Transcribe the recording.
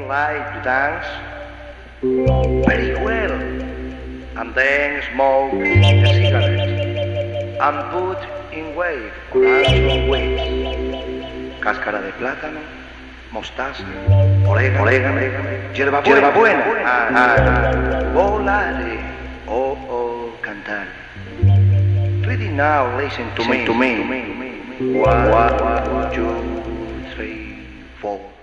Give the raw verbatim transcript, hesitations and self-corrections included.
like to dance? Very well. And then smoke a cigarette and put in wave or dance wave. Cáscara de plátano, mostaza, orégano, orégano, hierba buena, hierba buena. Ah, ah, ah. Volare, oh, oh, cantar. Ready now, listen to me, to me, to me. One, one, two, three, four.